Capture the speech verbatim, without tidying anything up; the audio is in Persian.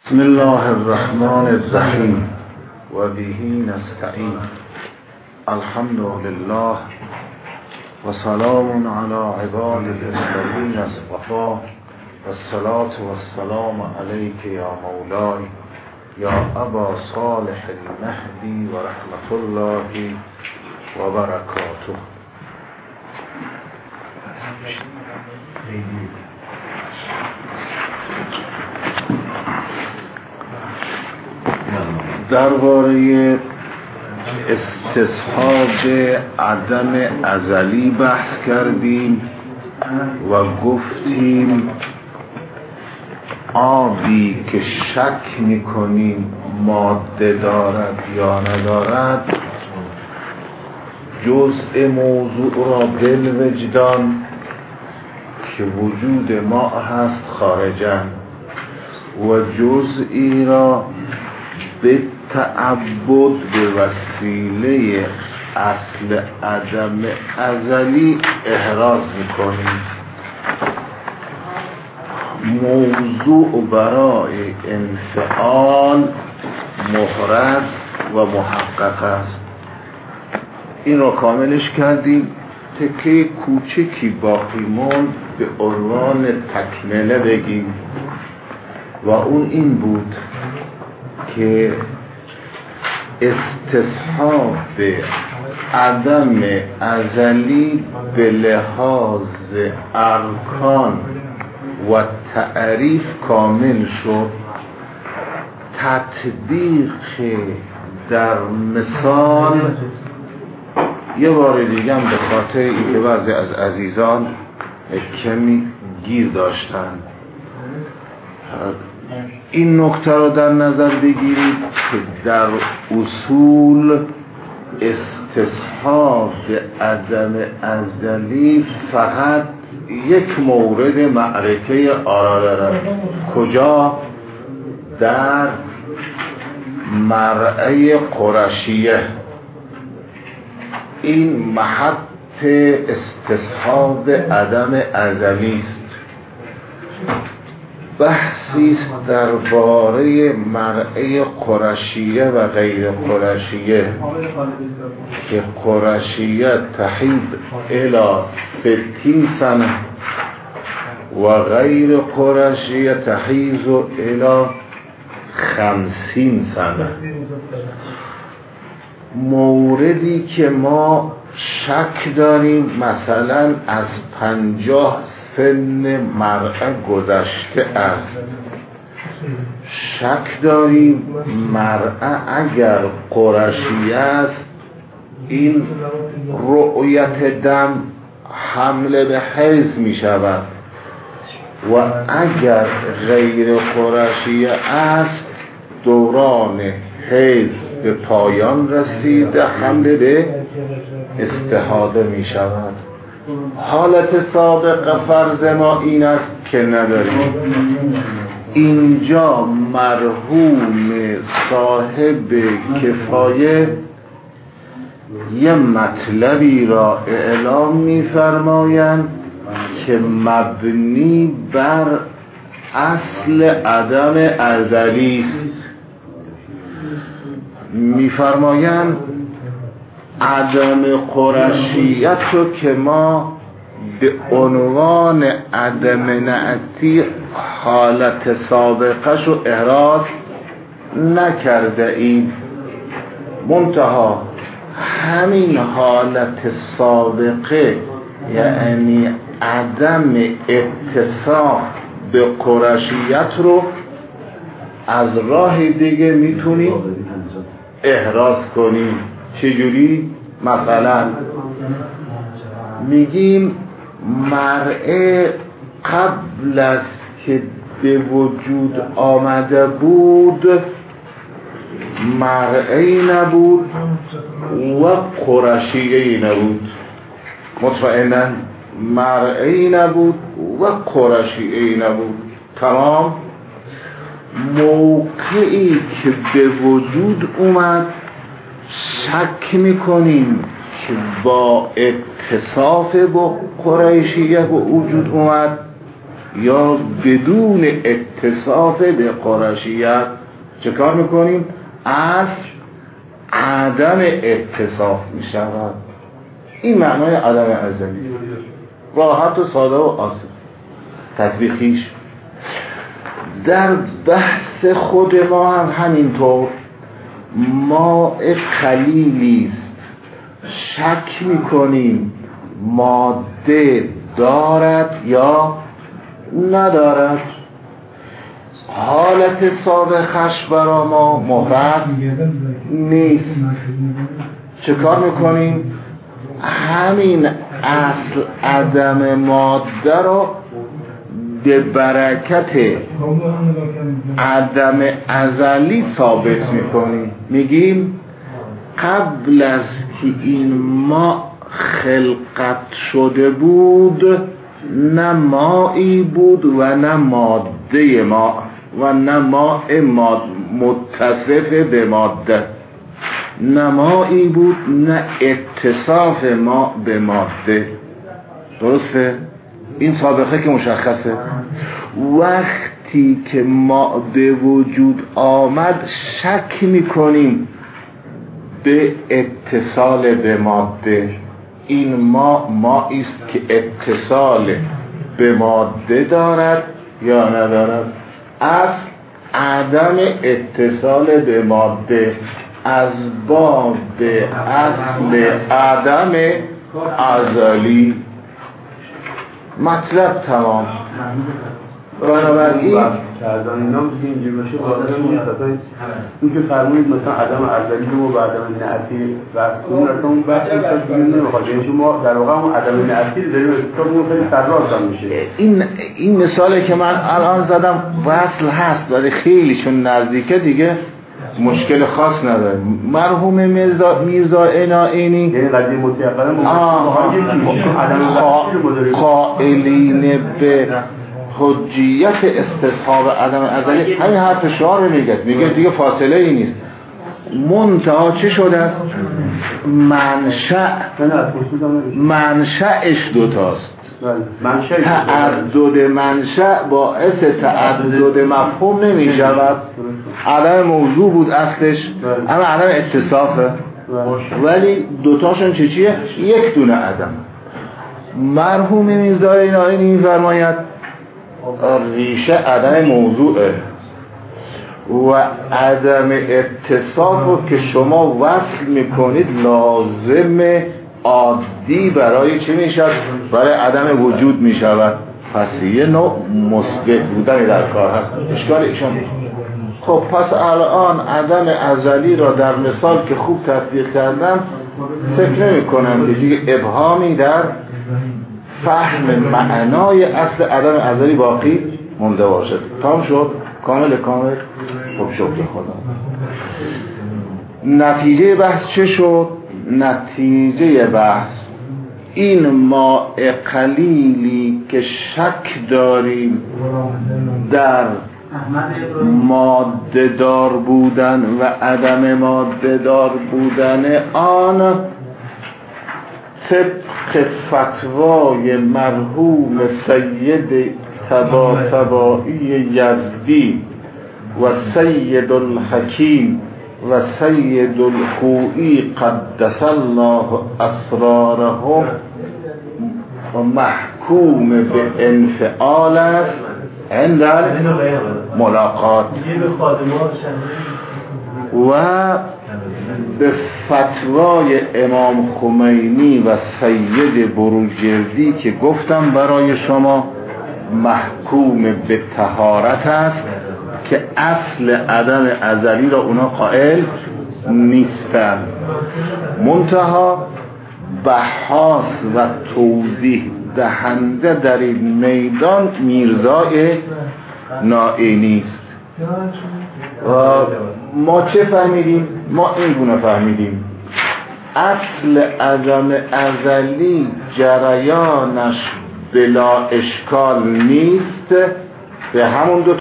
بسم الله الرحمن الرحیم و به نستعین. الحمد لله و سلام علی عباده الذین اصطفی و الصلاة و السلام علیک یا مولای یا ابا صالح المهدی و رحمت الله و برکاته. درباره استصحاب عدم ازلی بحث کردیم و گفتیم آبی که شک میکنیم ماده دارد یا ندارد جزء موضوع را بالوجدان که وجود ماء هست خارجاً و جزئی را به تعبد به وسیله اصل عدم ازلی احراز میکنیم. موضوع برای انفعال محرز و محقق است. این را کاملش کردیم. تکه کوچکی باقی موند به عنوان تکمله بگیم و اون این بود که استصحاب عدم ازلی به لحاظ ارکان و تعریف کامل شد. تطبیق در مثال یه بار دیگه هم به خاطر اینکه بعضی از عزیزان کمی گیر داشتن این نکته رو در نظر بگیرید که در اصول استصحاب عدم ازلی فقط یک مورد معرکه آرا دارد. کجا؟ در مرعی قرشیه. این محط استصحاب عدم ازلی است. بحثی است درباره مرعی قرشیه و غیر قرشیه که قرشیه تحید الی ستین سنه و غیر قرشیه تحیز الی خمسین سنه. موردی که ما شک داریم مثلا از پنجاه سن مرأة گذشته است، شک داریم مرأة اگر قرشیه است این رؤیت دم حمله به حیض می شود و اگر غیر قرشیه است دوران حیض به پایان رسیده حمله به استحاضه می شود. حالت سابقه فرض ما این است که نداریم. اینجا مرحوم صاحب کفایه یه مطلبی را اعلام می فرمایند که مبنی بر اصل عدم ازلی است. می فرمایند عدم قرشیت رو که ما به عنوان عدم نعتی حالت سابقش رو احراز نکرده ایم، منتها همین حالت سابقه یعنی عدم اتصاف به قرشیت رو از راه دیگه میتونیم احراز کنیم. چجوری؟ مثلا میگیم مرعه قبل از که به وجود آمده بود مرعه نبود و قرشیه نبود. مطمئنا مرعه نبود و قرشیه نبود. تمام. موقعی که به وجود اومد شک میکنیم که با اتصاف با قریشیه به وجود اومد یا بدون اتصاف به قرشیت چه کار میکنیم؟ اصل عدم اتصاف میشود. این معنای عدم ازلی، راحت و ساده و آسان تطبیقیش. در بحث خود ما هم همینطور، ماء قلیلی است، شک میکنیم ماده دارد یا ندارد. حالت سابقش برا ما محرز نیست. چه کار میکنیم؟ همین اصل عدم ماده رو به برکت عدم ازلی ثابت میکنیم. میگیم قبل از که این ما خلقت شده بود نه مایی بود و نه ماده ما و نه ماء متصف به ماده، نه مایی بود نه اتصاف ما به ماده. درسته؟ این سابقه که مشخصه. وقتی که ما به وجود آمد شک میکنیم به اتصال به ماده. این ما مایی است که اتصال به ماده دارد یا ندارد. اصل عدم اتصال به ماده از باب اصل عدم ازلی. مطلب تمام. بنابراین کردن اینا میشه اینجوری باشه واضحه مستقیم. این که فرمودید مثلا عدم ازلی رو و عدم نعتی و اون اصلا اون بحث اصلا نمیخواد. یعنی ما در واقع اون عدم نعتی داریم اون خیلی سراز میشه. این این مثالی که من الان زدم وصل هست ولی خیلی چون نزدیکه دیگه مشکل خاص نداره. مرحوم میرزا میرزا عنایینی یعنی قضیه متأخره قائلین به حجیت استصحاب عدم ازلی همین حرف شعار رو میگه. میگه دیگه فاصله ای نیست. منتها چه شده است؟ منشأ منشأش دوتاست. تعدد منشأ باعث تعدد مفهوم نمی شود. عدم موضوع بود اصلش، اما عدم اتصافه. ولی دوتاشون چه چیه؟ یک دونه عدم. مرحوم میرزا عنایینی می‌فرماید ریشه عدم موضوعه و عدم اتصاف رو که شما وصل میکنید لازم عادی برای چی میشد؟ برای عدم وجود میشود. پس یه نوع مثبت بودن در کار هست. اشکال ایشان. خب پس الان عدم ازلی را در مثال که خوب تطبیق کردم فکر نمی کنم که دیگه ابهامی در فهم معنای اصل عدم ازلی باقی مونده باشد. تمام شد؟ کامل کامل. خب شکر خدا. نتیجه بحث چه شد؟ نتیجه بحث این ماء قلیلی که شک داریم در ماده دار بودن و عدم ماده دار بودن آن طبق فتوای مرحوم سید طباطبایی یزدی و سید الحکیم و سید الخوئی قدس الله اسرارهم و محکوم به انفعال است عند ملاقات و به فتوای امام خمینی و سید بروجردی که گفتم برای شما محکوم به طهارت است که اصل عدم ازلی را اونا قائل نیستن. منتها بحاث و توضیح دهنده در این میدان میرزای عنایینی است. و ما چه فهمیدیم؟ ما این گونه فهمیدیم اصل عدم ازلی جریانش بلا اشکال نیست، به همون دو